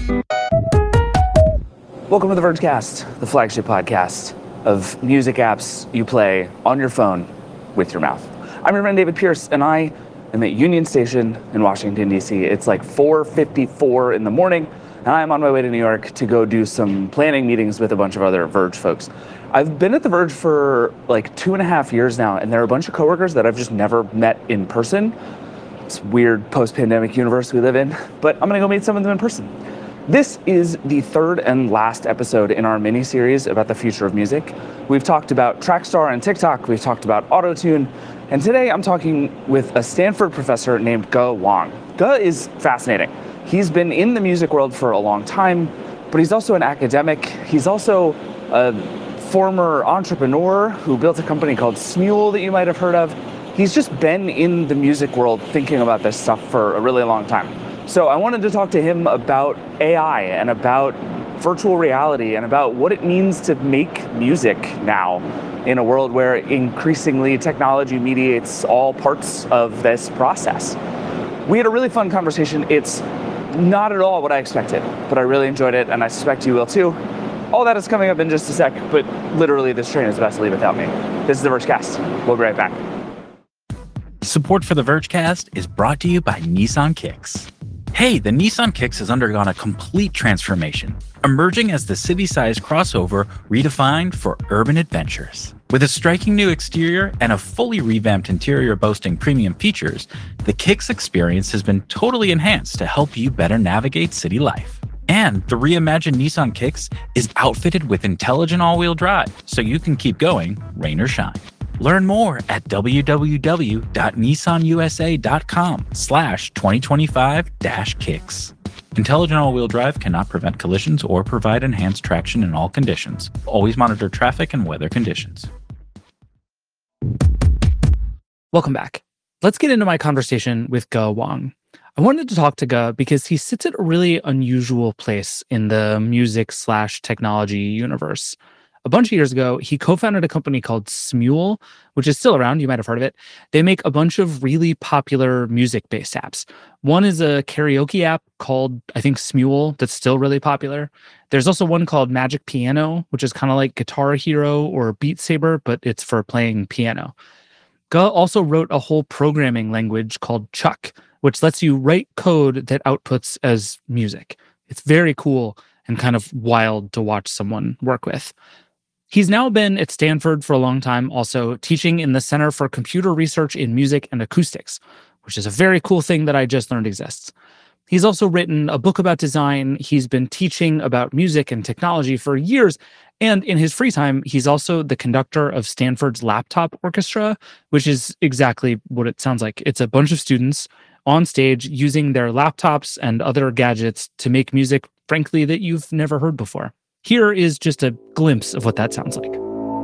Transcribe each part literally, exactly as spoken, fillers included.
Welcome to the Vergecast, the flagship podcast of music apps you play on your phone with your mouth. I'm your friend David Pierce, and I am at Union Station in Washington, D C. It's like four fifty-four in the morning, and I'm on my way to New York to go do some planning meetings with a bunch of other Verge folks. I've been at the Verge for like two and a half years now, and there are a bunch of coworkers that I've just never met in person. It's a weird post-pandemic universe we live in, but I'm gonna go meet some of them in person. This is the third and last episode in our mini-series about the future of music. We've talked about Trackstar and TikTok, we've talked about Auto-Tune, and today I'm talking with a Stanford professor named Ge Wang. Ge is fascinating. He's been in the music world for a long time, but he's also an academic. He's also a former entrepreneur who built a company called Smule that you might have heard of. He's just been in the music world thinking about this stuff for a really long time. So I wanted to talk to him about A I and about virtual reality and about what it means to make music now in a world where increasingly technology mediates all parts of this process. We had a really fun conversation. It's not at all what I expected, but I really enjoyed it, and I suspect you will too. All that is coming up in just a sec, but literally this train is about to leave without me. This is the Vergecast. We'll be right back. Support for the Vergecast is brought to you by Nissan Kicks. Hey, the Nissan Kicks has undergone a complete transformation, emerging as the city-sized crossover redefined for urban adventures. With a striking new exterior and a fully revamped interior boasting premium features, the Kicks experience has been totally enhanced to help you better navigate city life. And the reimagined Nissan Kicks is outfitted with intelligent all-wheel drive, so you can keep going, rain or shine. Learn more at www.nissanusa.com slash 2025 dash kicks. Intelligent all-wheel drive cannot prevent collisions or provide enhanced traction in all conditions. Always monitor traffic and weather conditions. Welcome back. Let's get into my conversation with Ge Wang. I wanted to talk to Ge because he sits at a really unusual place in the music slash technology universe. A bunch of years ago, he co-founded a company called Smule, which is still around. You might have heard of it. They make a bunch of really popular music-based apps. One is a karaoke app called, I think, Smule, that's still really popular. There's also one called Magic Piano, which is kind of like Guitar Hero or Beat Saber, but it's for playing piano. Ge also wrote a whole programming language called Chuck, which lets you write code that outputs as music. It's very cool and kind of wild to watch someone work with. He's now been at Stanford for a long time, also teaching in the Center for Computer Research in Music and Acoustics, which is a very cool thing that I just learned exists. He's also written a book about design. He's been teaching about music and technology for years. And in his free time, he's also the conductor of Stanford's Laptop Orchestra, which is exactly what it sounds like. It's a bunch of students on stage using their laptops and other gadgets to make music, frankly, that you've never heard before. Here is just a glimpse of what that sounds like.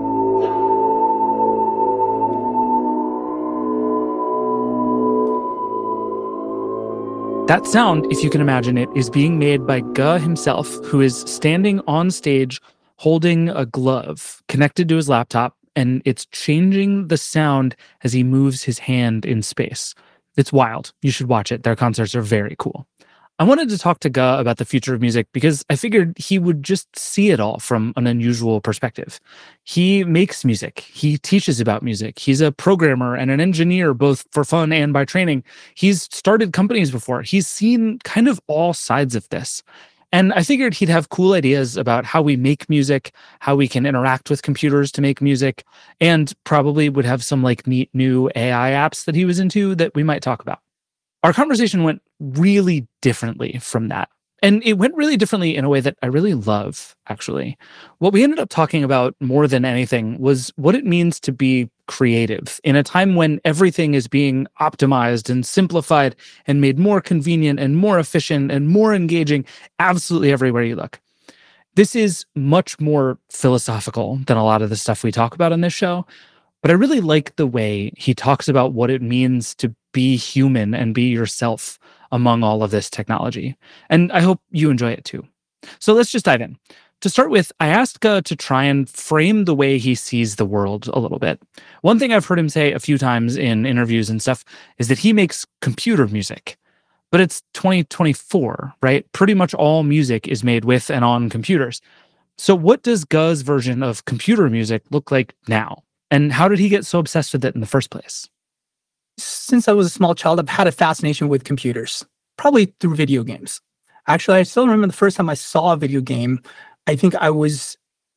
That sound, if you can imagine it, is being made by Ge himself, who is standing on stage holding a glove connected to his laptop, and it's changing the sound as he moves his hand in space. It's wild. You should watch it. Their concerts are very cool. I wanted to talk to Ge about the future of music because I figured he would just see it all from an unusual perspective. He makes music. He teaches about music. He's a programmer and an engineer, both for fun and by training. He's started companies before. He's seen kind of all sides of this. And I figured he'd have cool ideas about how we make music, how we can interact with computers to make music, and probably would have some like neat new A I apps that he was into that we might talk about. Our conversation went really differently from that. And it went really differently in a way that I really love, actually. What we ended up talking about more than anything was what it means to be creative in a time when everything is being optimized and simplified and made more convenient and more efficient and more engaging absolutely everywhere you look. This is much more philosophical than a lot of the stuff we talk about on this show, but I really like the way he talks about what it means to be human and be yourself among all of this technology. And I hope you enjoy it too. So let's just dive in. To start with, I asked Ge to try and frame the way he sees the world a little bit. One thing I've heard him say a few times in interviews and stuff is that he makes computer music. But it's twenty twenty-four, right? Pretty much all music is made with and on computers. So what does Gu's version of computer music look like now? And how did he get so obsessed with it in the first place? Since I was a small child, I've had a fascination with computers, probably through video games. Actually, I still remember the first time I saw a video game. I think I was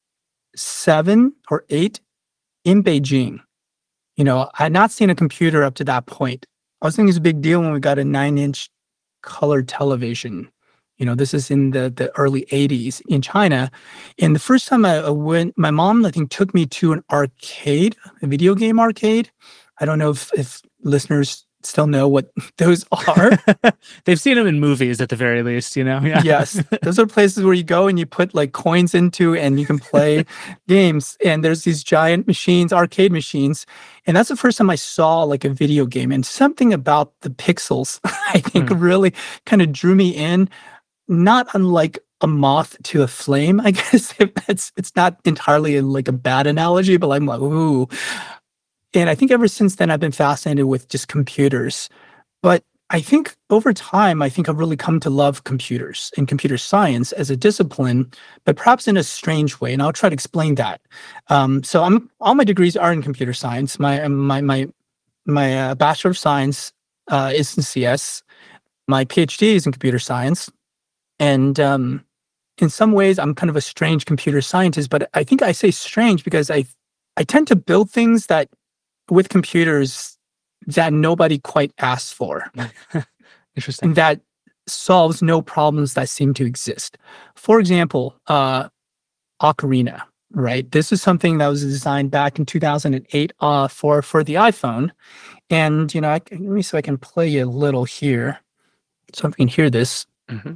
seven or eight in Beijing. You know, I had not seen a computer up to that point. I was thinking it was a big deal when we got a nine-inch color television. You know, this is in the, the early eighties in China. And the first time I went, my mom, I think, took me to an arcade, a video game arcade. I don't know if, if listeners still know what those are. They've seen them in movies at the very least, you know? Yeah. Yes. Those are places where you go and you put like coins into and you can play games. And there's these giant machines, arcade machines. And that's the first time I saw like a video game. And something about the pixels, I think, mm. really kind of drew me in. Not unlike a moth to a flame, I guess. It's it's not entirely a, like a bad analogy, but I'm like, ooh. And I think ever since then, I've been fascinated with just computers. But I think over time, I think I've really come to love computers and computer science as a discipline, but perhaps in a strange way. And I'll try to explain that. Um, so I'm all my degrees are in computer science. My my my my uh, Bachelor of Science uh, is in C S. My PhD is in computer science. And um, in some ways, I'm kind of a strange computer scientist, but I think I say strange because I I tend to build things that with computers that nobody quite asks for. Interesting. And that solves no problems that seem to exist. For example, uh, Ocarina, right? This is something that was designed back in two thousand eight uh, for, for the iPhone. And, you know, I, let me see if I can play you a little here. So if you can hear this. Mm-hmm.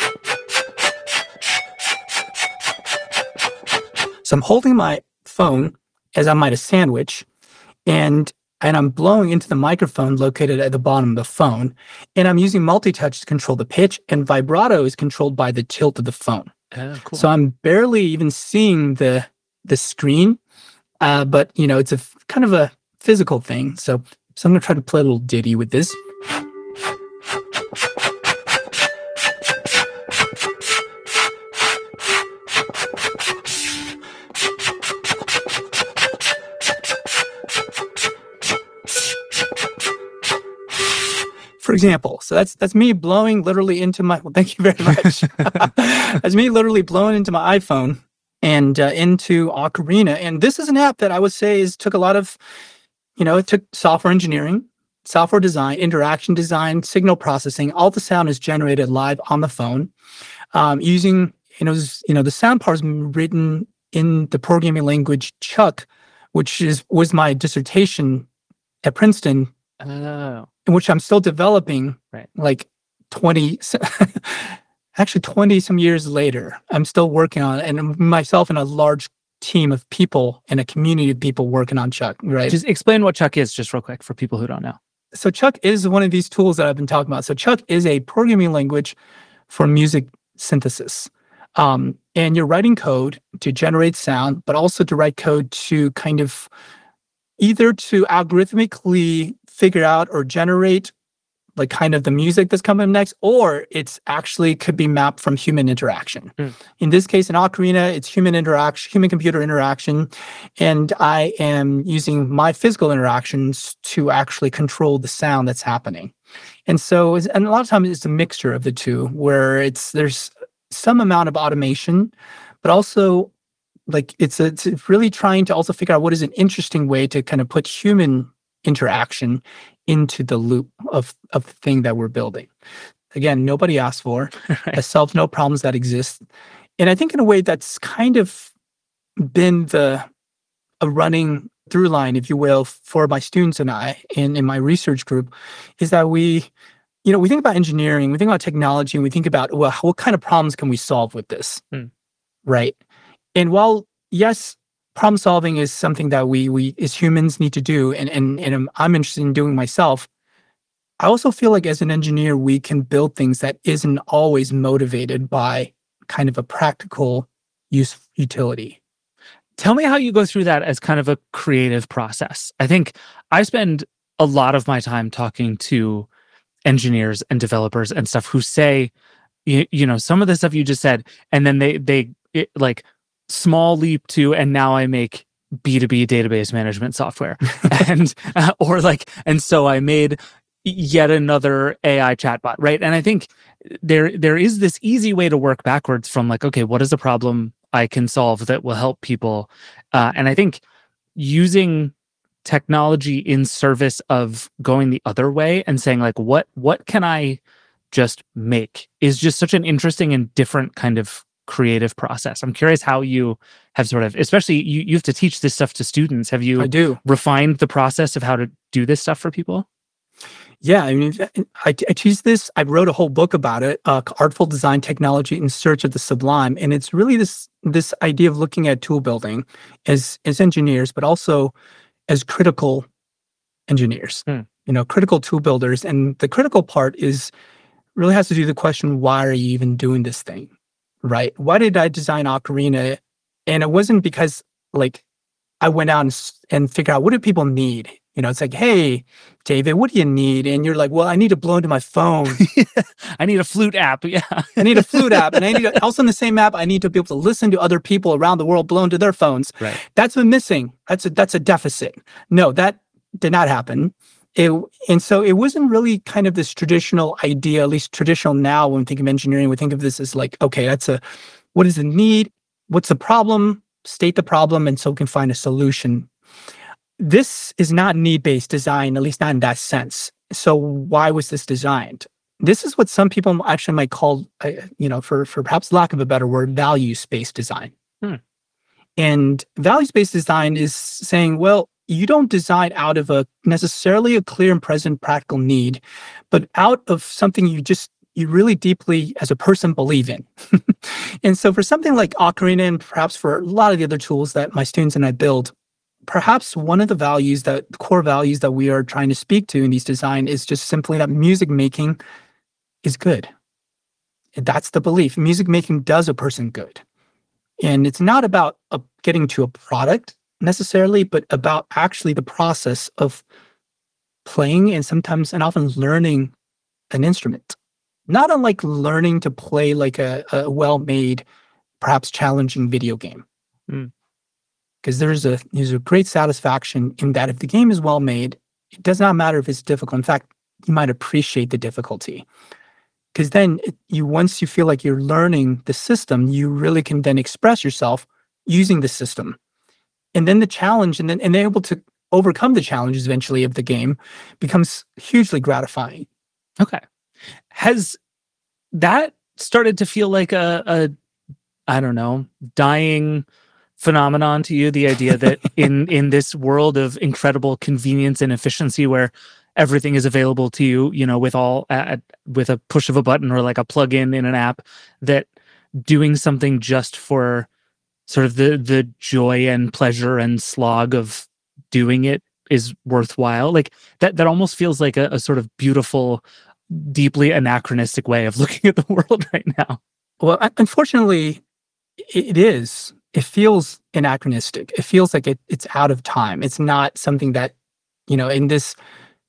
So I'm holding my phone as I might a sandwich, and and I'm blowing into the microphone located at the bottom of the phone, and I'm using multi-touch to control the pitch, and vibrato is controlled by the tilt of the phone. Oh, cool. So I'm barely even seeing the the screen, uh, but you know it's a kind of a physical thing. So so I'm gonna try to play a little ditty with this. For example, so that's that's me blowing literally into my, well, thank you very much. That's me literally blowing into my iPhone and uh, into Ocarina. And this is an app that I would say is took a lot of, you know, it took software engineering, software design, interaction design, signal processing. All the sound is generated live on the phone um, using, you know, you know, the sound part is written in the programming language Chuck, which is was my dissertation at Princeton. Oh. In which I'm still developing, right? Like twenty, actually twenty some years later, I'm still working on it, and myself and a large team of people and a community of people working on Chuck, right? Just explain what Chuck is, just real quick, for people who don't know. So Chuck is one of these tools that I've been talking about. So Chuck is a programming language for music synthesis. Um, and you're writing code to generate sound, but also to write code to kind of either to algorithmically figure out or generate like kind of the music that's coming next, or it's actually could be mapped from human interaction. Mm. In this case, in Ocarina, it's human interaction, human computer interaction. And I am using my physical interactions to actually control the sound that's happening. And so, it's, and a lot of times it's a mixture of the two where it's, there's some amount of automation, but also like it's, a, it's really trying to also figure out what is an interesting way to kind of put human interaction into the loop of, of the thing that we're building. Again, nobody asked for. It solves no problems that exist. And I think in a way that's kind of been the a running through line, if you will, for my students and I in, in my research group, is that we, you know, we think about engineering, we think about technology, and we think about, well, what kind of problems can we solve with this, mm. right? And while, yes, problem solving is something that we we as humans need to do, and, and, and I'm interested in doing myself. I also feel like as an engineer, we can build things that isn't always motivated by kind of a practical use utility. Tell me how you go through that as kind of a creative process. I think I spend a lot of my time talking to engineers and developers and stuff who say, you, you know, some of the stuff you just said, and then they they it, like small leap to, and now I make B two B database management software, and uh, or like, and so I made yet another A I chatbot, right? And I think there there is this easy way to work backwards from like, okay, what is the problem I can solve that will help people? Uh, and I think using technology in service of going the other way and saying like, what what can I just make is just such an interesting and different kind of creative process. I'm curious how you have sort of, especially you, you have to teach this stuff to students. Have you I do. refined the process of how to do this stuff for people? Yeah, I mean, I, I teach this. I wrote a whole book about it, uh, Artful Design Technology in Search of the Sublime, and it's really this this idea of looking at tool building as as engineers, but also as critical engineers. Hmm. You know, critical tool builders, and the critical part is really has to do with the question: why are you even doing this thing, right? Why did I design Ocarina? And it wasn't because like I went out and, s- and figured out what do people need. You know, it's like, hey, David, what do you need? And you're like, well, I need to blow into my phone. I need a flute app. Yeah. I need a flute app. And I need to, also in the same app, I need to be able to listen to other people around the world blow into their phones. Right. That's been missing. That's a, that's a deficit. No, that did not happen. It, and so it wasn't really kind of this traditional idea, at least traditional now when we think of engineering, we think of this as like, okay, that's a, what is the need? What's the problem? State the problem, and so we can find a solution. This is not need-based design, at least not in that sense. So why was this designed? This is what some people actually might call, uh, you know, for, for perhaps lack of a better word, values-based design. Hmm. And values-based design is saying, well, you don't design out of a necessarily a clear and present practical need, but out of something you just, you really deeply as a person believe in. And so for something like Ocarina, and perhaps for a lot of the other tools that my students and I build, perhaps one of the values that the core values that we are trying to speak to in these design is just simply that music making is good. And that's the belief. Music making does a person good. And it's not about a, getting to a product necessarily, but about actually the process of playing and sometimes and often learning an instrument. Not unlike learning to play like a, a well-made, perhaps challenging video game. Mm. Because there's a there's a great satisfaction in that if the game is well made, it does not matter if it's difficult. In fact, you might appreciate the difficulty. Because then it, you once you feel like you're learning the system, you really can then express yourself using the system. And then the challenge, and then and they're able to overcome the challenges eventually of the game becomes hugely gratifying. Okay. Has that started to feel like a, a I don't know, dying phenomenon to you, the idea that in in this world of incredible convenience and efficiency where everything is available to you, you know, with all at, with a push of a button or like a plug-in in an app, that doing something just for sort of the the joy and pleasure and slog of doing it is worthwhile? Like that that almost feels like a, a sort of beautiful, deeply anachronistic way of looking at the world right now. Well, un- unfortunately, it is. It feels anachronistic. It feels like it, it's out of time. It's not something that, you know, in this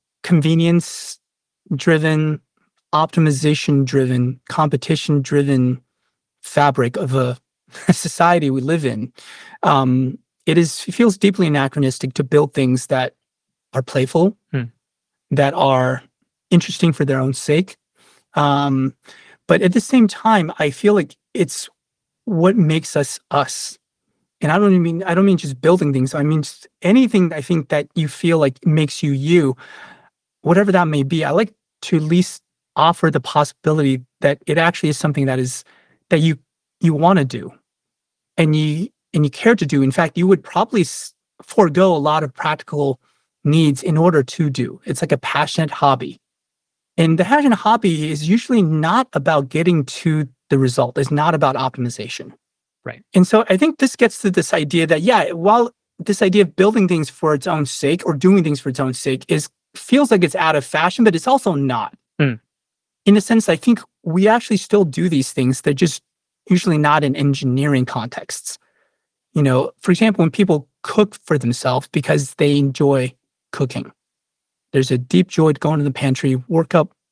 convenience-driven, optimization-driven, competition-driven fabric of a society we live in, um, it is. It feels deeply anachronistic to build things that are playful, Hmm. that that are interesting for their own sake. Um, but at the same time, I feel like it's what makes us us. And I don't even mean I don't mean just building things. I mean just anything I think that you feel like makes you you, whatever that may be. I like to at least offer the possibility that it actually is something that is that you you want to do, and you and you care to do. In fact, you would probably s- forego a lot of practical needs in order to do. It's like a passionate hobby. And the passionate hobby is usually not about getting to the result. It's not about optimization. Right. And so I think this gets to this idea that, yeah, while this idea of building things for its own sake or doing things for its own sake is feels like it's out of fashion, but it's also not. Hmm. In a sense, I think we actually still do these things. They're just usually not in engineering contexts. You know, for example, when people cook for themselves because they enjoy cooking, there's a deep joy to go into the pantry, work up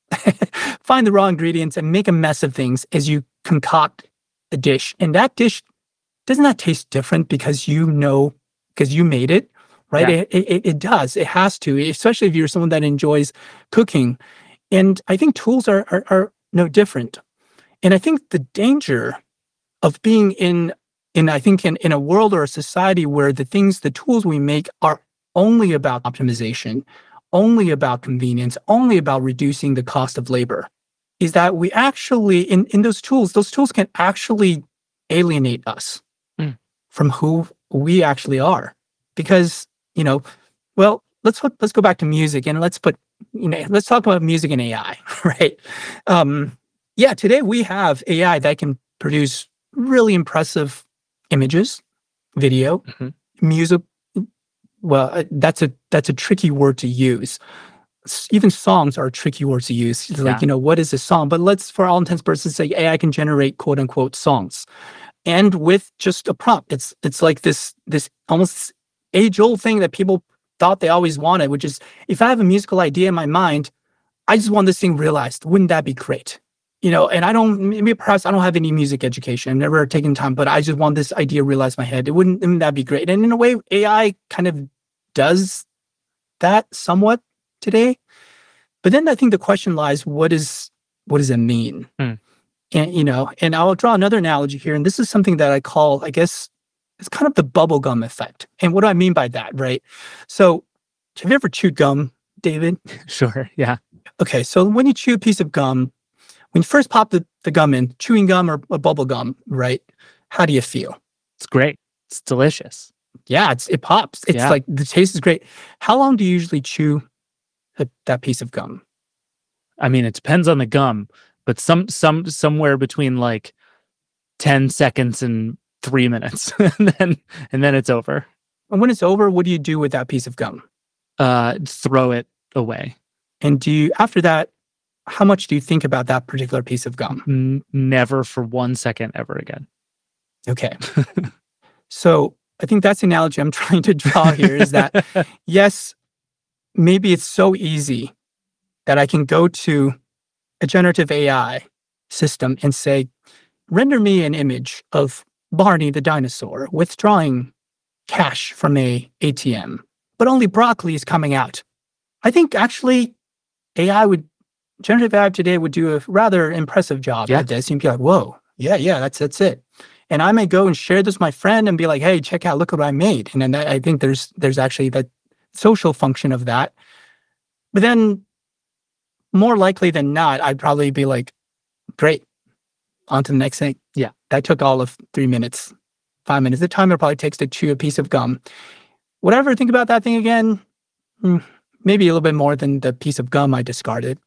find the raw ingredients and make a mess of things as you concoct a dish. And that dish doesn't that taste different because you know because you made it, right? Yeah. It, it it does. It has to, especially if you're someone that enjoys cooking. And I think tools are are, are no different. And I think the danger of being in in I think in, in a world or a society where the things, the tools we make are only about optimization, only about convenience, only about reducing the cost of labor, is that we actually in, in those tools, those tools can actually alienate us Mm. from who we actually are. Because, you know, well, let's put, let's go back to music and let's put, you know, let's talk about music and A I, right? Um, yeah, today we have A I that can produce really impressive images, video, Mhm. music. Well, uh, that's a that's a tricky word to use. S- Even songs are tricky words to use. It's like, Yeah. you know, what is a song? But let's, for all intents and purposes, say A I can generate quote unquote songs, and with just a prompt, it's it's like this this almost age old thing that people thought they always wanted, which is if I have a musical idea in my mind, I just want this thing realized. Wouldn't that be great? You know, and I don't, maybe perhaps I don't have any music education. I've never taken time, but I just want this idea realized in my head. It wouldn't, wouldn't that be great? And in a way, A I kind of does that somewhat today. But then I think the question lies, what is, what does it mean? Hmm. And, you know, and I'll draw another analogy here. And this is something that I call, I guess, it's kind of the bubblegum effect. And what do I mean by that, right? So have you ever chewed gum, David? Sure. Yeah. Okay, so when you chew a piece of gum, when you first pop the, the gum in, chewing gum or, or bubble gum, right? How do you feel? It's great. It's delicious. Yeah, it's it pops. It's Yeah. like the taste is great. How long do you usually chew a, that piece of gum? I mean, it depends on the gum, but some some somewhere between like ten seconds and three minutes, and then and then it's over. And when it's over, what do you do with that piece of gum? Uh, throw it away. And do you, after that, how much do you think about that particular piece of gum? N- never for one second ever again. Okay. So I think that's the analogy I'm trying to draw here is that, yes, maybe it's so easy that I can go to a generative A I system and say, render me an image of Barney the dinosaur withdrawing cash from a ATM, but only broccoli is coming out. I think actually A I would, generative A I today would do a rather impressive job Yeah. at this. You'd be like, whoa, yeah, yeah, that's that's it. And I may go and share this with my friend and be like, hey, check out, look what I made. And then I I think there's there's actually that social function of that. But then more likely than not, I'd probably be like, great, on to the next thing. Yeah. That took all of three minutes, five minutes. The time it probably takes to chew a piece of gum. Whatever, think about that thing again, hmm, maybe a little bit more than the piece of gum I discarded.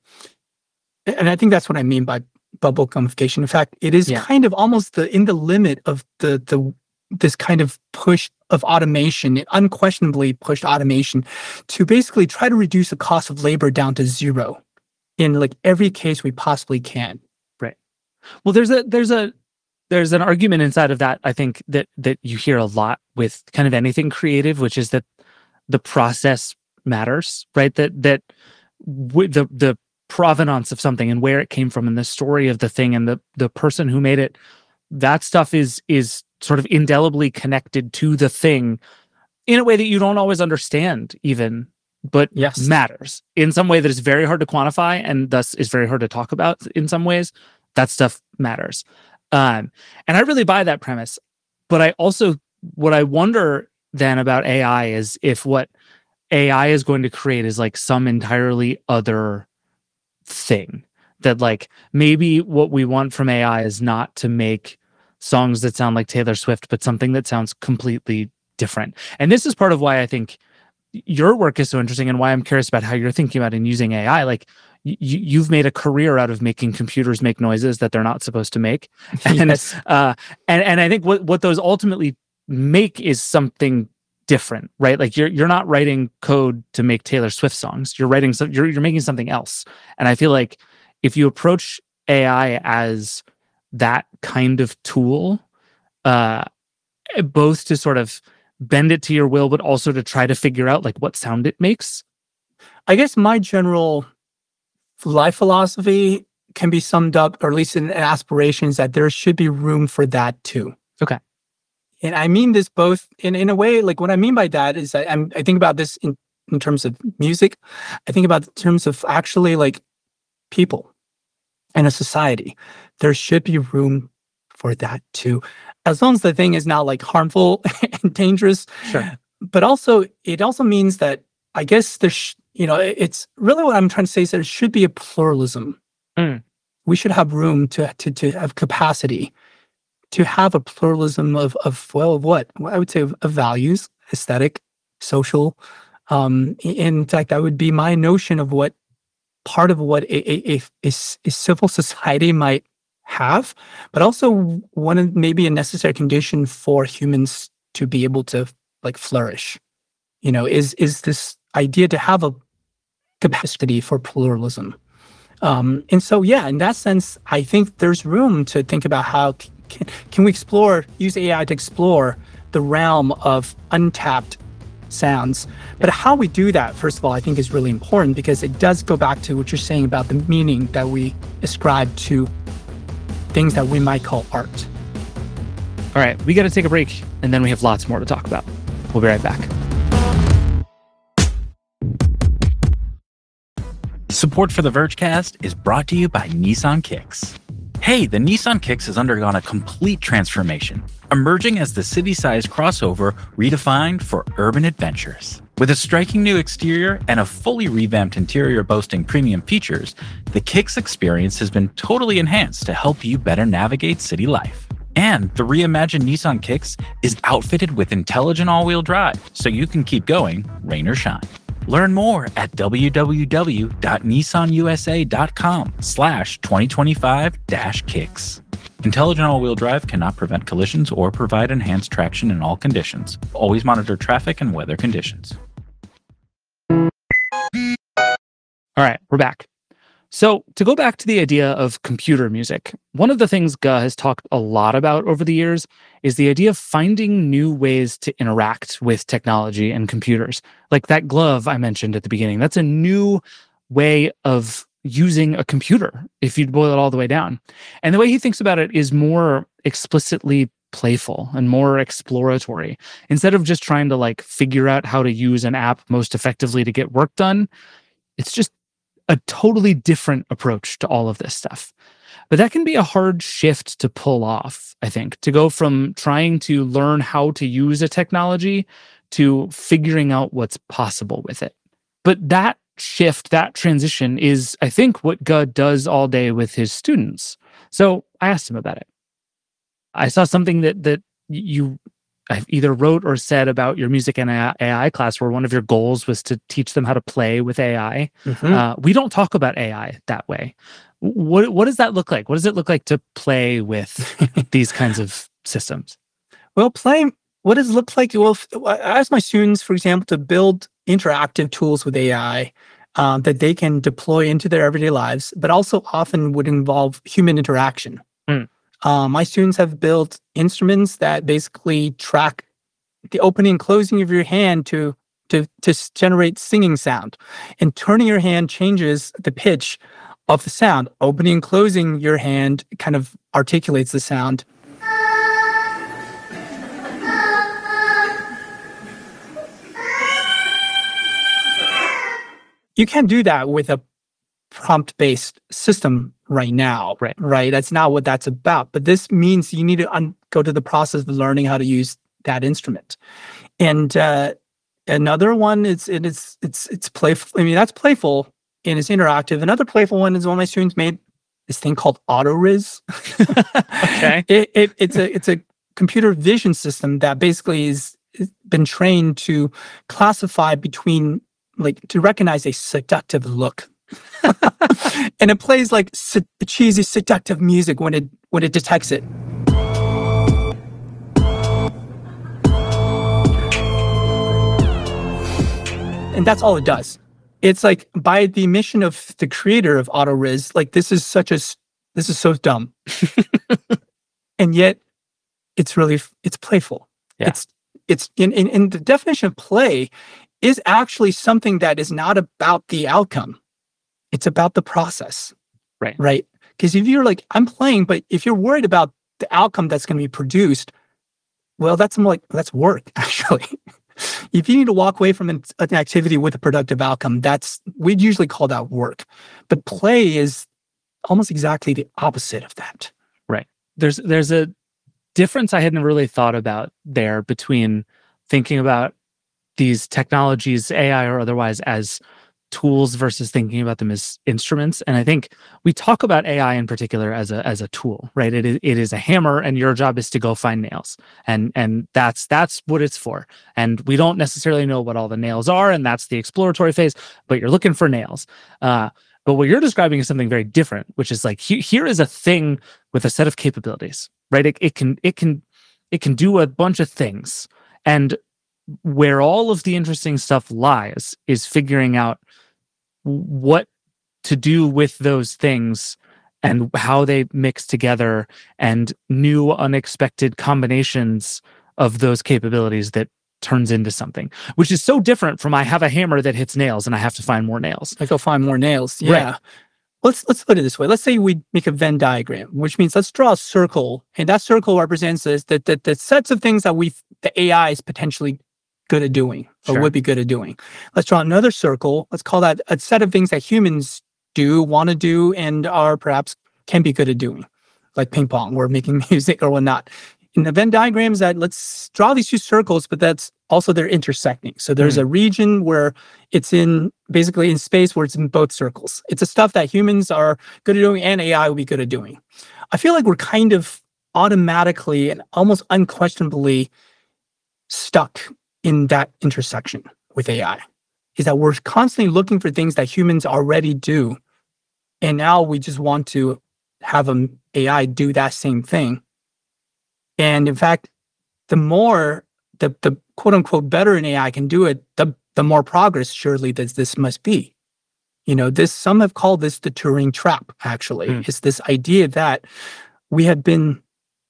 And I think that's what I mean by bubble gamification. In fact, it is Yeah. kind of almost the in the limit of the the this kind of push of automation, it unquestionably pushed automation to basically try to reduce the cost of labor down to zero in like every case we possibly can. Well, there's a there's a there's an argument inside of that, I think, that that you hear a lot with kind of anything creative, which is that the process matters, right? That that with the the provenance of something and where it came from and the story of the thing and the the person who made it, that stuff is is sort of indelibly connected to the thing in a way that you don't always understand even, but Yes. matters in some way that is very hard to quantify and thus is very hard to talk about in some ways. That stuff matters. Um, and I really buy that premise. But I also, what I wonder then about A I is if what A I is going to create is like some entirely other thing. That like maybe what we want from A I is not to make songs that sound like Taylor Swift, but something that sounds completely different. And this is part of why I think your work is so interesting and why I'm curious about how you're thinking about and using A I. Like you, you've made a career out of making computers make noises that they're not supposed to make. And, Yes. uh, and, and I think what, what those ultimately make is something different, right? Like you're, you're not writing code to make Taylor Swift songs. You're writing some, you're, you're making something else. And I feel like if you approach A I as that kind of tool, uh, both to sort of bend it to your will, but also to try to figure out like what sound it makes. I guess my general life philosophy can be summed up, or at least in aspirations, that there should be room for that too. Okay. And I mean this both in, in a way, like what I mean by that is that I'm, I think about this in, in terms of music. I think about it in terms of actually like people and a society. There should be room for that too. As long as the thing is not like harmful and dangerous. Sure. But also, it also means that I guess there's, you know, it's really what I'm trying to say is that there should be a pluralism. Mm. We should have room to, to, to have capacity to have a pluralism of, of well, of what? I would say of, of values, aesthetic, social. Um, in fact, that would be my notion of what part of what a, a, a, a, a civil society might have, but also one of maybe a necessary condition for humans to be able to like flourish. You know, is is this idea to have a capacity for pluralism. Um, and so, yeah, in that sense, I think there's room to think about how can, can we explore, use A I to explore the realm of untapped sounds. But how we do that, first of all, I think is really important because it does go back to what you're saying about the meaning that we ascribe to things that we might call art. All right, we got to take a break, and then we have lots more to talk about. We'll be right back. Support for the Vergecast is brought to you by Nissan Kicks. Hey, the Nissan Kicks has undergone a complete transformation, emerging as the city-sized crossover redefined for urban adventures. With a striking new exterior and a fully revamped interior boasting premium features, the Kicks experience has been totally enhanced to help you better navigate city life. And the reimagined Nissan Kicks is outfitted with intelligent all-wheel drive, so you can keep going, rain or shine. Learn more at www.nissanusa.com slash 2025 dash kicks. Intelligent all-wheel drive cannot prevent collisions or provide enhanced traction in all conditions. Always monitor traffic and weather conditions. All right, we're back. So to go back to the idea of computer music, one of the things Ge has talked a lot about over the years is the idea of finding new ways to interact with technology and computers. Like that glove I mentioned at the beginning, that's a new way of using a computer, if you boil it all the way down. And the way he thinks about it is more explicitly playful and more exploratory. Instead of just trying to like figure out how to use an app most effectively to get work done, it's just a totally different approach to all of this stuff. But that can be a hard shift to pull off, I think, to go from trying to learn how to use a technology to figuring out what's possible with it. But that shift, that transition is, I think, what Ge does all day with his students. So I asked him about it. I saw something that that you I either wrote or said about your music and A I class where one of your goals was to teach them how to play with A I. Mm-hmm. Uh, we don't talk about A I that way. What what does that look like? What does it look like to play with these kinds of systems? Well, playing, what does it look like? Well, I ask my students, for example, to build interactive tools with A I um, that they can deploy into their everyday lives, but also often would involve human interaction. Mm. Uh, my students have built instruments that basically track the opening and closing of your hand to, to, to generate singing sound. And turning your hand changes the pitch of the sound. Opening and closing your hand kind of articulates the sound. You can't do that with a prompt-based system right now, right? Right. That's not what that's about. But this means you need to un- go to the process of learning how to use that instrument. And uh, another one is it is it's it's playful. I mean, that's playful and it's interactive. Another playful one is one of my students made this thing called AutoRiz. Okay. It, it it's a it's a computer vision system that basically is, is been trained to classify between like to recognize a seductive look. And it plays like se- cheesy seductive music when it when it detects it. And that's all it does. It's like by the mission of the creator of AutoRiz, like this is such a this is so dumb. And yet it's really it's playful. Yeah. It's it's in, in in the definition of play is actually something that is not about the outcome. It's about the process. Right. Right. Because if you're like, I'm playing, but if you're worried about the outcome that's going to be produced, well, that's more like, that's work, actually. If you need to walk away from an, an activity with a productive outcome, that's, we'd usually call that work. But play is almost exactly the opposite of that. Right. There's there's a difference I hadn't really thought about there between thinking about these technologies, A I or otherwise, as tools versus thinking about them as instruments. And I think we talk about A I in particular as a as a tool, right? It is it is a hammer, and your job is to go find nails, and and that's that's what it's for. And we don't necessarily know what all the nails are, and that's the exploratory phase. But you're looking for nails. Uh, but what you're describing is something very different, which is like he, here is a thing with a set of capabilities, right? It, it can it can it can do a bunch of things, and where all of the interesting stuff lies is figuring out what to do with those things and how they mix together, and new unexpected combinations of those capabilities that turns into something, which is so different from I have a hammer that hits nails and I have to find more nails. I go find more nails. Yeah. Right. Let's let's put it this way. Let's say we make a Venn diagram, which means let's draw a circle, and that circle represents this, that the, the sets of things that we the A I is potentially good at doing or Sure. would be good at doing. Let's draw another circle. Let's call that a set of things that humans do, want to do, and are perhaps can be good at doing, like ping pong or making music or whatnot. In the Venn diagrams, that let's draw these two circles, but that's also they're intersecting. So there's Mm. a region where it's in basically in space where it's in both circles. It's a stuff that humans are good at doing and A I will be good at doing. I feel like we're kind of automatically and almost unquestionably stuck in that intersection with A I. Is that we're constantly looking for things that humans already do, and now we just want to have an A I do that same thing. And in fact, the more the the quote unquote better an A I can do it, the the more progress surely that this must be. You know, this some have called this the Turing trap, actually. Mm. It's this idea that we have been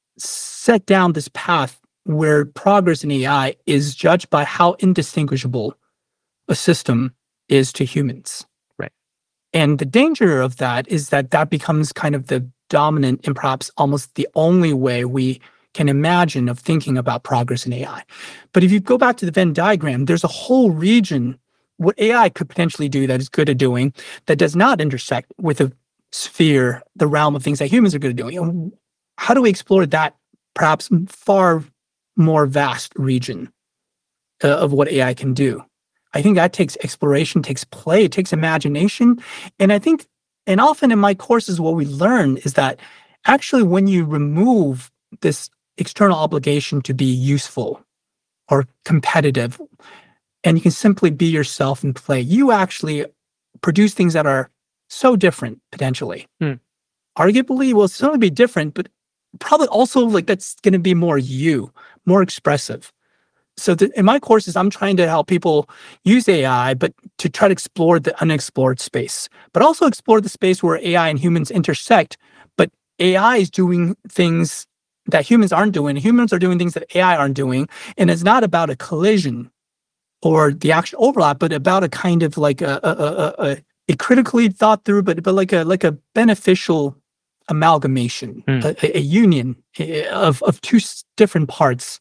set down this path where progress in A I is judged by how indistinguishable a system is to humans. Right. And the danger of that is that that becomes kind of the dominant and perhaps almost the only way we can imagine of thinking about progress in A I. But if you go back to the Venn diagram, there's a whole region what A I could potentially do that is good at doing that does not intersect with the sphere, the realm of things that humans are good at doing. And how do we explore that perhaps far more vast region uh, of what A I can do? I think that takes exploration, takes play, it takes imagination. And I think, and often in my courses, what we learn is that actually when you remove this external obligation to be useful or competitive, and you can simply be yourself and play, you actually produce things that are so different potentially. Hmm. Arguably, will certainly be different, but probably also like that's going to be more you, more expressive. So th- in my courses, I'm trying to help people use A I, but to try to explore the unexplored space, but also explore the space where A I and humans intersect, but A I is doing things that humans aren't doing. Humans are doing things that A I aren't doing. And it's not about a collision or the actual overlap, but about a kind of like a, a, a, a, a critically thought through, but, but like a like a beneficial amalgamation, Mm. a, a union of, of two s- different parts.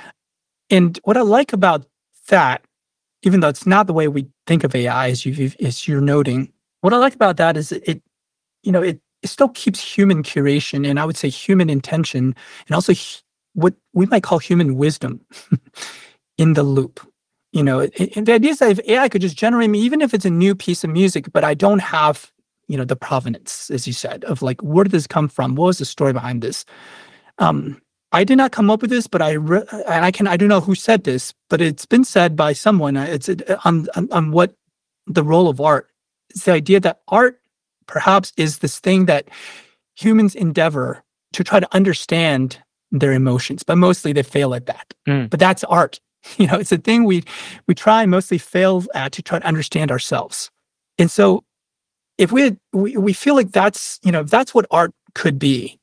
And what I like about that, even though it's not the way we think of A I, as you as you're noting, what I like about that is it, you know, it, it still keeps human curation and I would say human intention and also hu- what we might call human wisdom in the loop. You know, it, and the idea is that if A I could just generate me, even if it's a new piece of music, but I don't have, you know, the provenance, as you said, of like, where did this come from? What was the story behind this? Um, I did not come up with this, but I re- and I can I don't know who said this, but it's been said by someone. uh, It's uh, on, on on what the role of art. It's the idea that art perhaps is this thing that humans endeavor to try to understand their emotions, but mostly they fail at that. Mm. But that's art. You know, it's a thing we we try and mostly fail at to try to understand ourselves. And so, if we we we feel like that's you know if that's what art could be,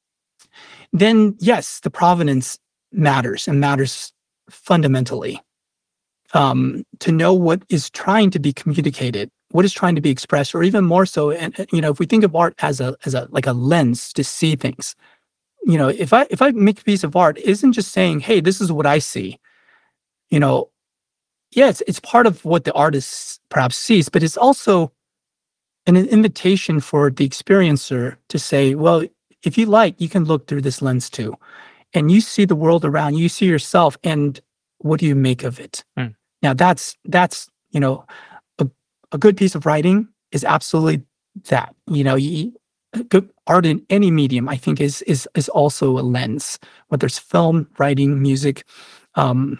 then yes, the provenance matters and matters fundamentally. Um, to know what is trying to be communicated what is trying to be expressed, or even more so, and and, you know, if we think of art as a as a like a lens to see things, you know, if I if I make a piece of art, it isn't just saying, hey, this is what I see, you know, yeah, it's it's part of what the artist perhaps sees, but it's also an invitation for the experiencer to say, well, if you like, you can look through this lens too, and you see the world around you, you see yourself, and what do you make of it? Mm. Now that's that's you know, a, a good piece of writing is absolutely that. You know, you, good art in any medium, I think, is is is also a lens, whether it's film, writing, music, um,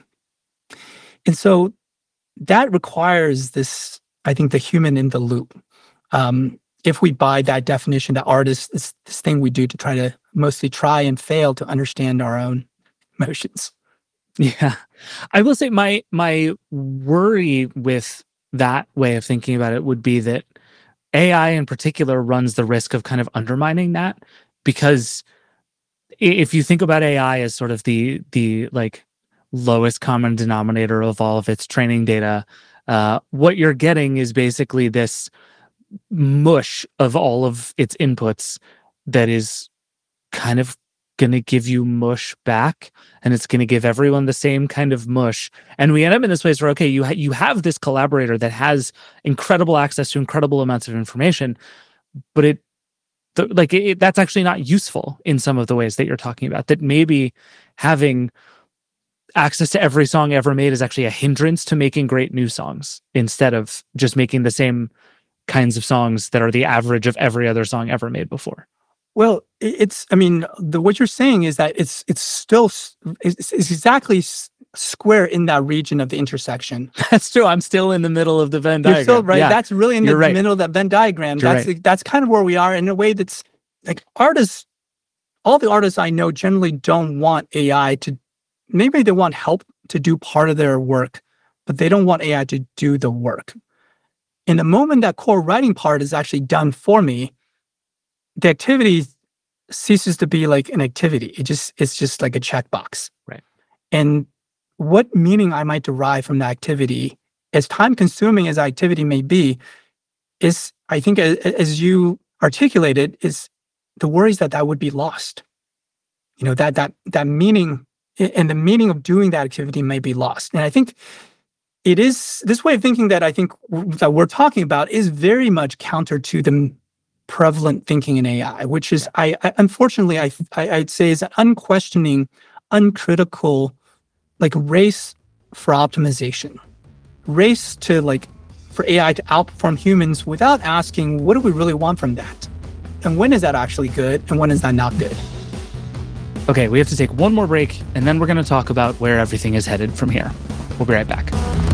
and so that requires this. I think the human in the loop. Um, if we buy that definition, that art is this, this thing we do to try to mostly try and fail to understand our own emotions. Yeah. I will say my my worry with that way of thinking about it would be that A I in particular runs the risk of kind of undermining that, because i- if you think about A I as sort of the the like lowest common denominator of all of its training data, uh, what you're getting is basically this mush of all of its inputs that is kind of going to give you mush back, and it's going to give everyone the same kind of mush, and we end up in this place where, okay, you ha- you have this collaborator that has incredible access to incredible amounts of information, but it th- like it, that's actually not useful in some of the ways that you're talking about, that maybe having access to every song ever made is actually a hindrance to making great new songs, instead of just making the same kinds of songs that are the average of every other song ever made before. Well, i- it's, I mean, the what you're saying is that it's it's still s- it's, it's exactly s- square in that region of the intersection. That's true. I'm still in the middle of the Venn You're diagram. still right. Yeah. That's really in the You're right. middle of that Venn diagram. You're That's right. that's kind of where we are, in a way that's like artists. All the artists I know generally don't want A I to. Maybe they want help to do part of their work, but they don't want A I to do the work. In the moment that core writing part is actually done for me, the activity ceases to be like an activity. It just it's just like a checkbox. Right. And what meaning I might derive from that activity, as time consuming as that activity may be, is, I think, as, as you articulated, is the worries that that would be lost. You know, that that that meaning, and the meaning of doing that activity may be lost. And I think it is this way of thinking that I think w- that we're talking about is very much counter to the prevalent thinking in A I, which is, I, I unfortunately, I, I I'd say, is an unquestioning, uncritical, like, race for optimization, race to, like, for A I to outperform humans without asking, what do we really want from that, and when is that actually good, and when is that not good? Okay, we have to take one more break, and then we're going to talk about where everything is headed from here. We'll be right back.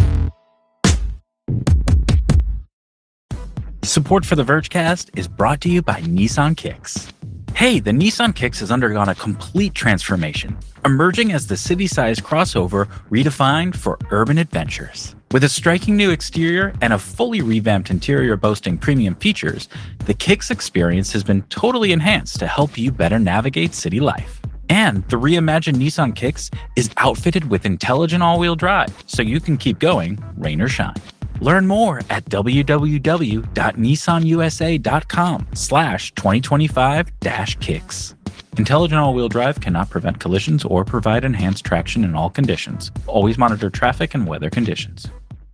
Support for the Vergecast is brought to you by Nissan Kicks. Hey, the Nissan Kicks has undergone a complete transformation, emerging as the city-sized crossover redefined for urban adventures. With a striking new exterior and a fully revamped interior boasting premium features, the Kicks experience has been totally enhanced to help you better navigate city life. And the reimagined Nissan Kicks is outfitted with intelligent all-wheel drive, so you can keep going, rain or shine. Learn more at www.nissanusa.com slash 2025 dash kicks. Intelligent all-wheel drive cannot prevent collisions or provide enhanced traction in all conditions. Always monitor traffic and weather conditions.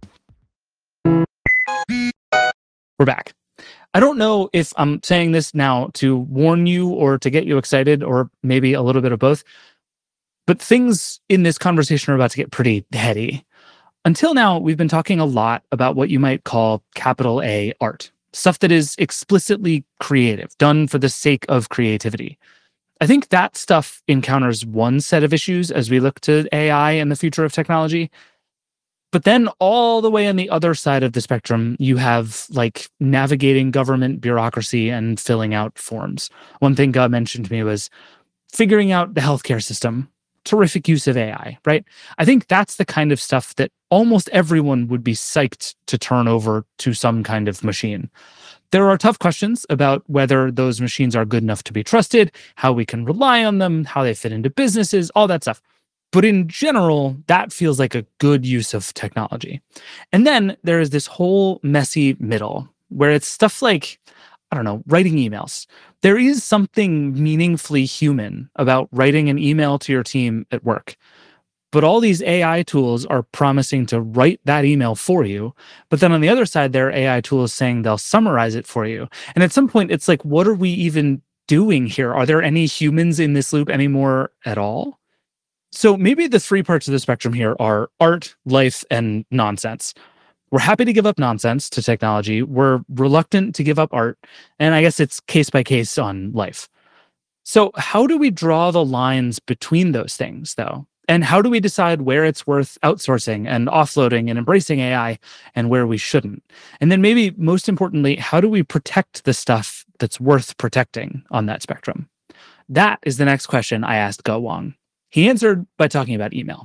We're back. I don't know if I'm saying this now to warn you or to get you excited, or maybe a little bit of both, but things in this conversation are about to get pretty heady. Until now, we've been talking a lot about what you might call capital A art, stuff that is explicitly creative, done for the sake of creativity. I think that stuff encounters one set of issues as we look to A I and the future of technology. But then all the way on the other side of the spectrum, you have like navigating government bureaucracy and filling out forms. One thing Guy mentioned to me was figuring out the healthcare system. Terrific use of A I, right? I think that's the kind of stuff that almost everyone would be psyched to turn over to some kind of machine. There are tough questions about whether those machines are good enough to be trusted, how we can rely on them, how they fit into businesses, all that stuff. But in general, that feels like a good use of technology. And then there is this whole messy middle where it's stuff like, I don't know, writing emails. There is something meaningfully human about writing an email to your team at work. But all these A I tools are promising to write that email for you. But then on the other side, there are A I tools saying they'll summarize it for you. And at some point, it's like, what are we even doing here? Are there any humans in this loop anymore at all? So maybe the three parts of the spectrum here are art, life, and nonsense. We're happy to give up nonsense to technology. We're reluctant to give up art. And I guess it's case by case on life. So how do we draw the lines between those things, though? And how do we decide where it's worth outsourcing and offloading and embracing A I and where we shouldn't? And then maybe most importantly, how do we protect the stuff that's worth protecting on that spectrum? That is the next question I asked Ge Wang. He answered by talking about email.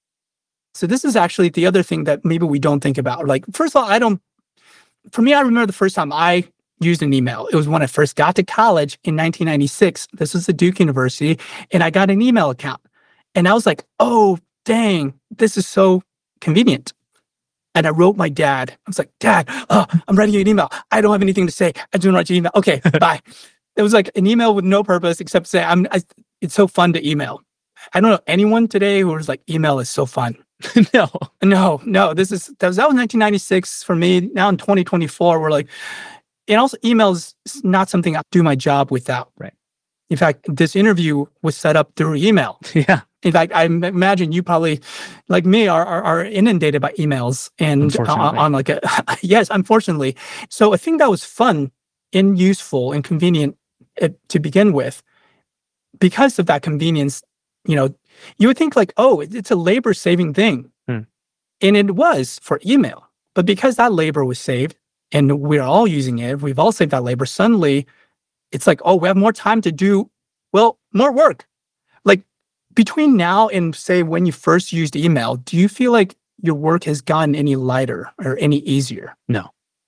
So this is actually the other thing that maybe we don't think about. Like, first of all, I don't, for me, I remember the first time I used an email. It was when I first got to college in nineteen ninety-six. This was at Duke University, and I got an email account. And I was like, oh, dang, this is so convenient. And I wrote my dad. I was like, Dad, oh, I'm writing you an email. I don't have anything to say. I do not write you an email. Okay, bye. It was like an email with no purpose except to say, I'm, I, it's so fun to email. I don't know anyone today who was like, email is so fun. No. No, no, this is, that was, that was nineteen ninety-six for me. Now in twenty twenty-four, we're like, and also email is not something I do my job without. Right. In fact, this interview was set up through email. Yeah. In fact, I m- imagine you probably, like me, are are, are inundated by emails and uh, on like a, yes, unfortunately. So I think that was fun and useful and convenient uh, to begin with. Because of that convenience, you know, you would think like, oh, it's a labor saving thing. Hmm. And it was for email. But because that labor was saved and we're all using it, we've all saved that labor, suddenly it's like, oh, we have more time to do, well, more work. Like, between now and say when you first used email, do you feel like your work has gotten any lighter or any easier? No.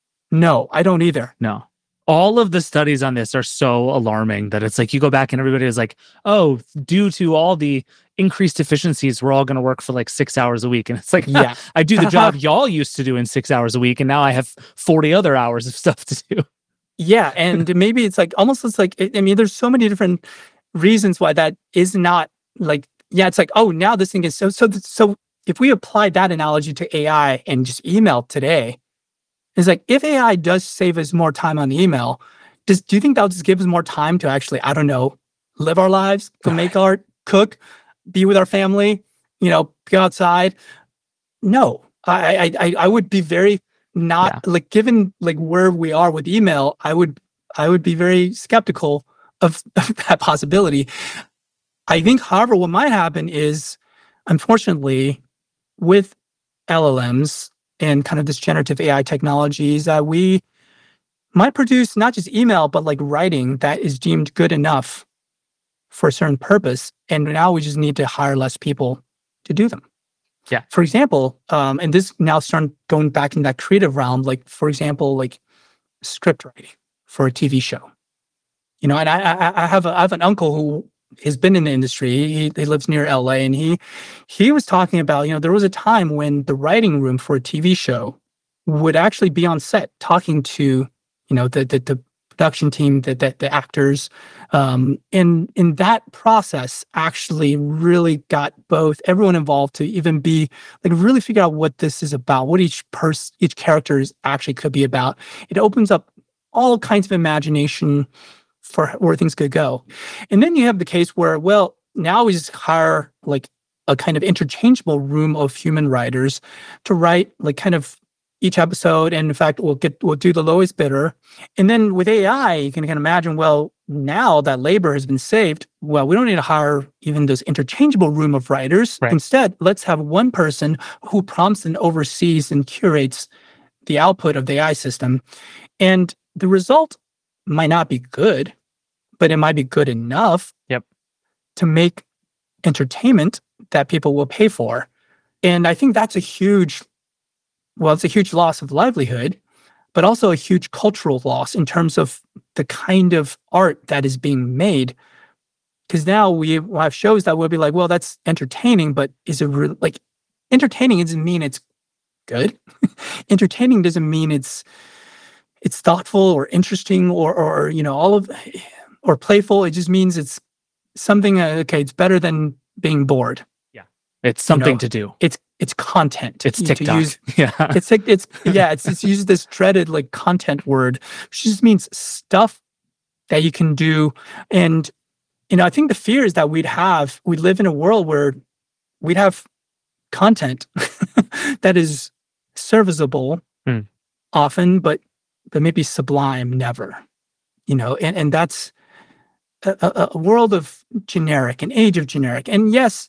No, I don't either. No. All of the studies on this are so alarming that it's like you go back and everybody is like, oh, due to all the increased efficiencies, we're all going to work for like six hours a week. And it's like, yeah, I do the job y'all used to do in six hours a week. And now I have forty other hours of stuff to do. Yeah. And maybe it's like, almost it's like, I mean, there's so many different reasons why that is not like, yeah, it's like, oh, now this thing is so, so, so if we apply that analogy to A I and just email today, it's like, if A I does save us more time on email, does, do you think that'll just give us more time to actually, I don't know, live our lives, go make art, cook, be with our family, you know, go outside? No, I, I, I, I would be very not yeah. like, given like where we are with email, I would, I would be very skeptical of, of that possibility. I think, however, what might happen is, unfortunately, with L L Ms and kind of this generative A I technologies, that we might produce not just email, but like writing that is deemed good enough for a certain purpose. And now we just need to hire less people to do them. Yeah. For example, um, and this now starting going back in that creative realm, like, for example, like script writing for a T V show. You know, and I, I, I have a, I have an uncle who has been in the industry. He, he lives near L A, and he he was talking about, you know, there was a time when the writing room for a T V show would actually be on set talking to, you know, the the, the production team, the, the, the actors. Um, and in that process actually really got both everyone involved to even be like really figure out what this is about, what each person, each character is actually could be about. It opens up all kinds of imagination for where things could go. And then you have the case where, well, now we just hire like a kind of interchangeable room of human writers to write like kind of each episode. And in fact, we'll get, we'll do the lowest bidder. And then with A I, you can kind of imagine, well, now that labor has been saved, well, we don't need to hire even this interchangeable room of writers. Right. Instead, let's have one person who prompts and oversees and curates the output of the A I system. And the result might not be good, but it might be good enough yep. to make entertainment that people will pay for. And I think that's a huge, well, it's a huge loss of livelihood, but also a huge cultural loss in terms of the kind of art that is being made Because now we will have shows that will be like, well, that's entertaining, but is it re- like entertaining doesn't mean it's good. Entertaining doesn't mean it's it's thoughtful or interesting or or you know all of or playful. It just means it's something. Uh, okay, it's better than being bored. It's something know, to do. It's it's content. It's You- to TikTok. use- yeah. it's like it's yeah. It's it's used this dreaded like content word, which just means stuff that you can do. And you know, I think the fear is that we'd have we live in a world where we'd have content that is serviceable Hmm. often, but but maybe sublime never. You know, and and that's a, a, a world of generic, an age of generic. And yes,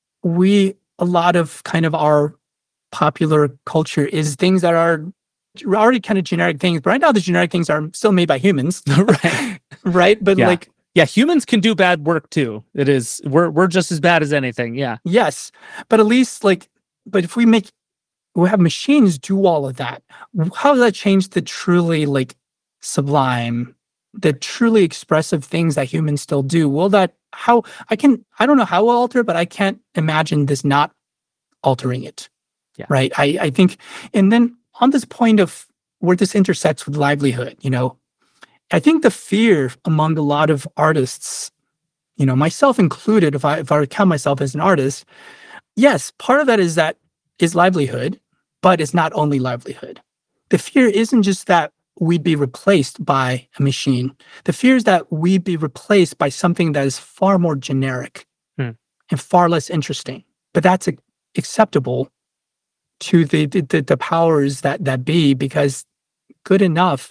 we a lot of kind of our popular culture is things that are already kind of generic things. But right now, the generic things are still made by humans, right. right? But Yeah. like, Yeah, humans can do bad work too. It is we're we're just as bad as anything. Yeah. yes, but at least like, but if we make we have machines do all of that, how does that change the truly like sublime, the truly expressive things that humans still do? Will that how I can I don't know how we'll alter, but I can't imagine this not altering it. Yeah. Right. I I think, and then on this point of where this intersects with livelihood, you know, I think the fear among a lot of artists, you know, myself included, if I if I count myself as an artist, yes, part of that is that is livelihood, but it's not only livelihood. The fear isn't just that we'd be replaced by a machine. The fear is that we'd be replaced by something that is far more generic Hmm. and far less interesting. But that's ac- acceptable to the, the the the powers that that be, because good enough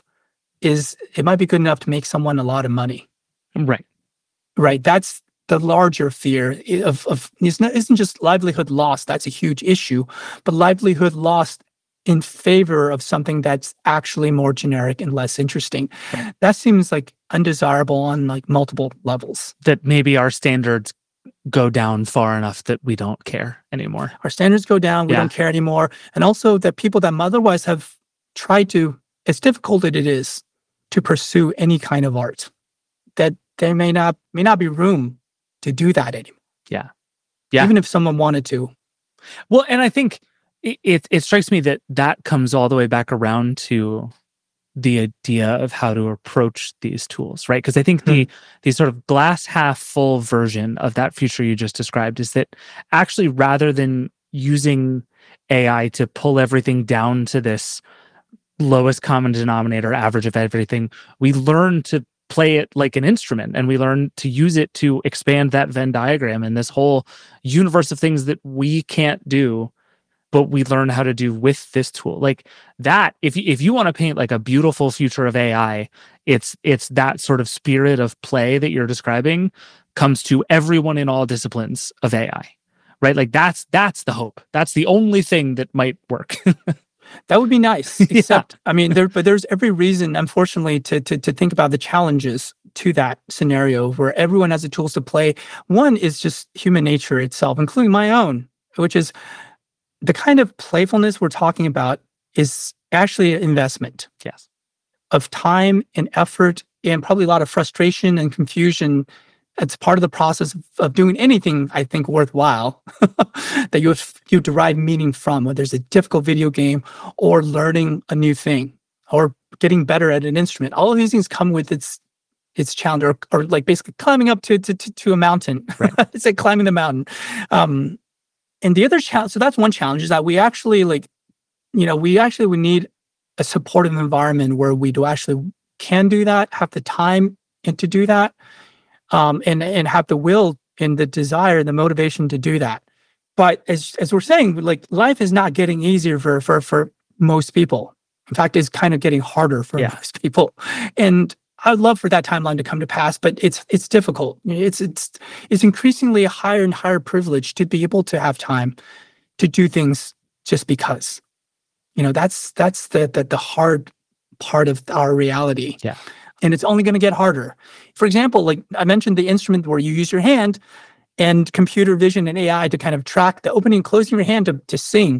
is it might be good enough to make someone a lot of money. Right. Right. That's the larger fear i- of, of it's not, isn't just livelihood lost. That's a huge issue, but livelihood lost in favor of something that's actually more generic and less interesting. That seems like undesirable on like multiple levels. That maybe our standards go down far enough that we don't care anymore. Our standards go down. We Yeah. don't care anymore. And also that people that otherwise have tried to, as difficult as it is to pursue any kind of art, that there may not may not be room to do that anymore. Yeah. Yeah. Even if someone wanted to. Well, and I think it, it it strikes me that that comes all the way back around to the idea of how to approach these tools, right? Because I think the the sort of glass half full version of that future you just described is that actually rather than using A I to pull everything down to this lowest common denominator average of everything, we learn to play it like an instrument, and we learn to use it to expand that Venn diagram and this whole universe of things that we can't do, but we learn how to do with this tool. Like that, if you, if you want to paint like a beautiful future of A I, it's it's that sort of spirit of play that you're describing comes to everyone in all disciplines of A I, right? Like that's that's the hope. That's the only thing that might work. That would be nice. Yeah. Except, I mean, there, but there's every reason, unfortunately, to, to to think about the challenges to that scenario where everyone has the tools to play. One is just human nature itself, including my own, which is the kind of playfulness we're talking about is actually an investment Yes. of time and effort and probably a lot of frustration and confusion. It's part of the process of, of doing anything, I think, worthwhile that you you derive meaning from, whether it's a difficult video game or learning a new thing or getting better at an instrument. All of these things come with its its challenge, or, or like basically climbing up to to, to, to a mountain. Right. It's like climbing the mountain. Um, and the other challenge, so that's one challenge, is that we actually like, you know, we actually we need a supportive environment where we do actually can do that, have the time and to do that. Um, and and have the will and the desire, the motivation to do that. But as as we're saying, like life is not getting easier for for for most people. In fact, it's kind of getting harder for Yeah. most people. And I'd love for that timeline to come to pass, but it's it's difficult. It's it's it's increasingly a higher and higher privilege to be able to have time to do things just because. You know, that's that's the the, the hard part of our reality. Yeah. And it's only going to get harder. For example, like I mentioned the instrument where you use your hand and computer vision and A I to kind of track the opening and closing of your hand to, to sing.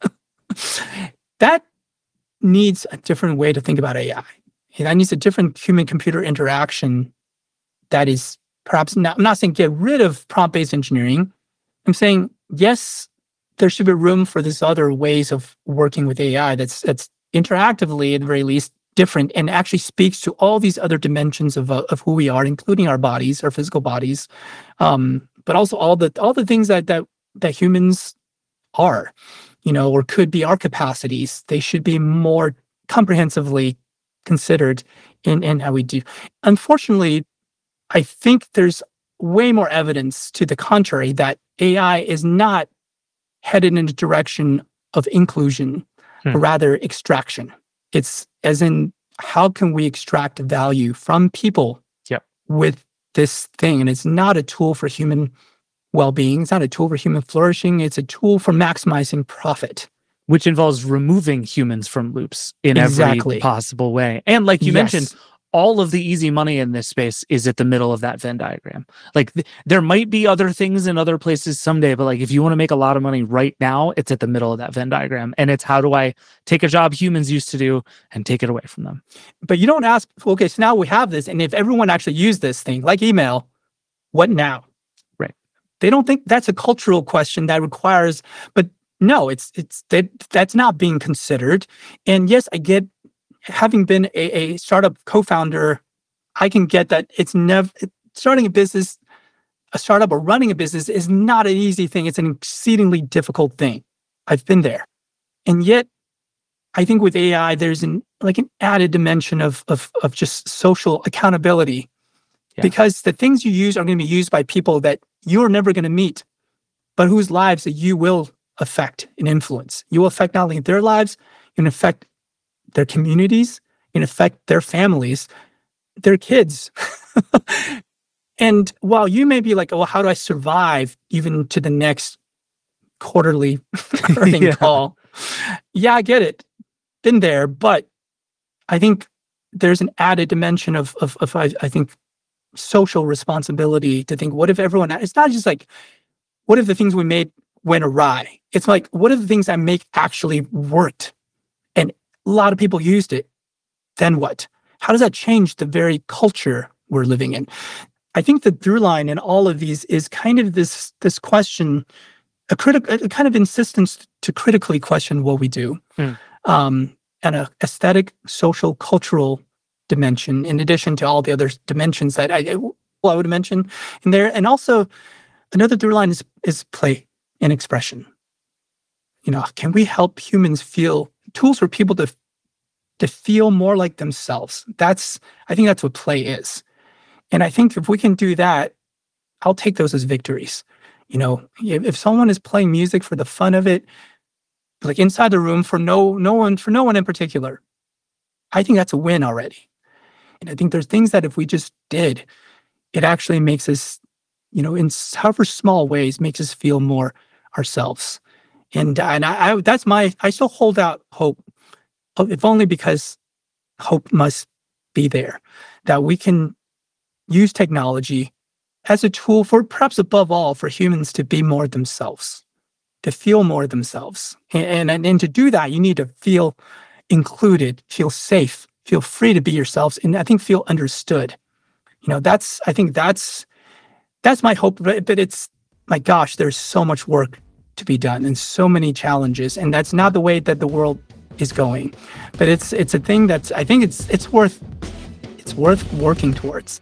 That needs a different way to think about A I. And that needs a different human computer interaction that is perhaps not, I'm not saying get rid of prompt-based engineering. I'm saying, yes, there should be room for these other ways of working with A I that's that's interactively, at the very least, different and actually speaks to all these other dimensions of uh, of who we are, including our bodies, our physical bodies, um, but also all the all the things that that that humans are, you know, or could be our capacities. They should be more comprehensively considered in in how we do. Unfortunately, I think there's way more evidence to the contrary that A I is not headed in the direction of inclusion, Hmm. but rather extraction. It's as in, how can we extract value from people Yep. with this thing? And it's not a tool for human well-being. It's not a tool for human flourishing. It's a tool for maximizing profit. Which involves removing humans from loops in Exactly. every possible way. And like you Yes. mentioned, all of the easy money in this space is at the middle of that Venn diagram. Like th- there might be other things in other places someday, but like if you want to make a lot of money right now, it's at the middle of that Venn diagram. And it's, how do I take a job humans used to do and take it away from them? But you don't ask, okay, so now we have this, and if everyone actually used this thing, like email, what now? Right. They don't think that's a cultural question that requires, but no, it's it's that that's not being considered. And yes, I get, having been a, a startup co-founder, I can get that it's never, starting a business, a startup or running a business is not an easy thing. It's an exceedingly difficult thing. I've been there. And yet, I think with A I, there's an like an added dimension of of of just social accountability. Yeah. Because the things you use are going to be used by people that you're never going to meet, but whose lives that you will affect and influence. You will affect not only their lives, you can affect their communities, you can affect their families, their kids. And while you may be like, well, how do I survive even to the next quarterly earning Yeah. call? Yeah, I get it. Been there, but I think there's an added dimension of, of, of I, I think, social responsibility to think, what if everyone, it's not just like, what if the things we made went awry? It's like, what if the things I make actually worked? And a lot of people used it. Then what? How does that change the very culture we're living in? I think the through line in all of these is kind of this this question, a critical, a kind of insistence to critically question what we do, Hmm. um, and a aesthetic, social, cultural dimension, in addition to all the other dimensions that I, I would mention in there. And also, another through line is is play and expression. You know, can we help humans feel, tools for people to to feel more like themselves? That's, I think that's what play is. And I think if we can do that, I'll take those as victories. You know, if, if someone is playing music for the fun of it, like inside the room for no no one, for no one in particular, I think that's a win already. And I think there's things that if we just did, it actually makes us, you know, in however small ways, makes us feel more ourselves. And and I, I that's my, I still hold out hope, if only because hope must be there, that we can use technology as a tool for, perhaps above all, for humans to be more themselves, to feel more themselves. And, and, and to do that, you need to feel included, feel safe, feel free to be yourselves, and I think feel understood. You know, that's, I think that's, that's my hope, but, but it's, my gosh, there's so much work to be done and so many challenges, and that's not the way that the world is going. But it's, it's a thing that's, I think it's, it's worth, it's worth working towards.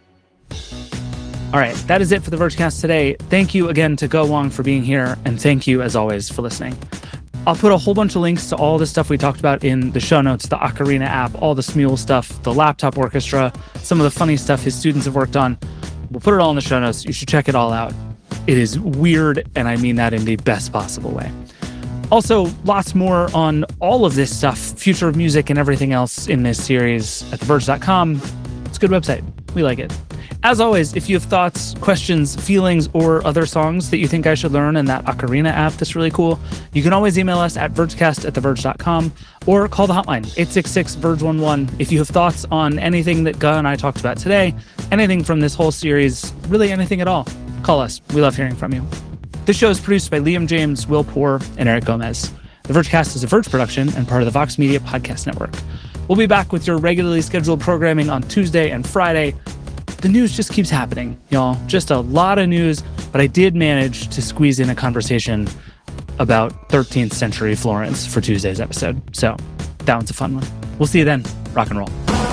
All right, that is it for the Vergecast today. Thank you again to Ge Wang for being here, and thank you, as always, for listening. I'll put a whole bunch of links to all the stuff we talked about in the show notes, the Ocarina app, all the Smule stuff, the laptop orchestra, some of the funny stuff his students have worked on. We'll put it all in the show notes. You should check it all out. It is weird, and I mean that in the best possible way. Also, lots more on all of this stuff, future of music and everything else in this series at the verge dot com. It's a good website. We like it. As always, if you have thoughts, questions, feelings, or other songs that you think I should learn in that Ocarina app that's really cool, you can always email us at vergecast at the verge dot com or call the hotline, eight six six, verge one one. If you have thoughts on anything that Ge and I talked about today, anything from this whole series, really anything at all, call us. We love hearing from you. This show is produced by Liam James, Will Poor, and Eric Gomez. The Vergecast is a Verge production and part of the Vox Media Podcast Network. We'll be back with your regularly scheduled programming on Tuesday and Friday. the news just keeps happening, y'all. Just a lot of news, but I did manage to squeeze in a conversation about thirteenth century Florence for Tuesday's episode. So that one's a fun one. We'll see you then. Rock and roll.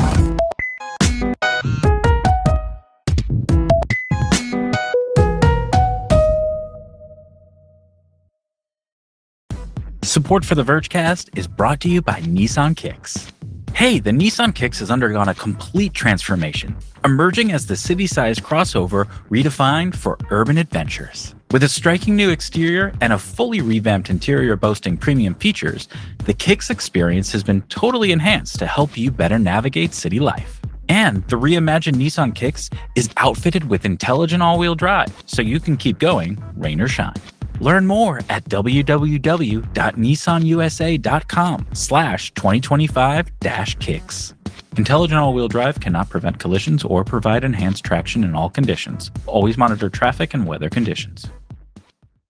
Support for the Vergecast is brought to you by Nissan Kicks. Hey, the Nissan Kicks has undergone a complete transformation, emerging as the city-sized crossover redefined for urban adventures. With a striking new exterior and a fully revamped interior boasting premium features, the Kicks experience has been totally enhanced to help you better navigate city life. And the reimagined Nissan Kicks is outfitted with intelligent all-wheel drive, so you can keep going, rain or shine. Learn more at www.nissanusa.com slash 2025 dash kicks. Intelligent all-wheel drive cannot prevent collisions or provide enhanced traction in all conditions. Always monitor traffic and weather conditions.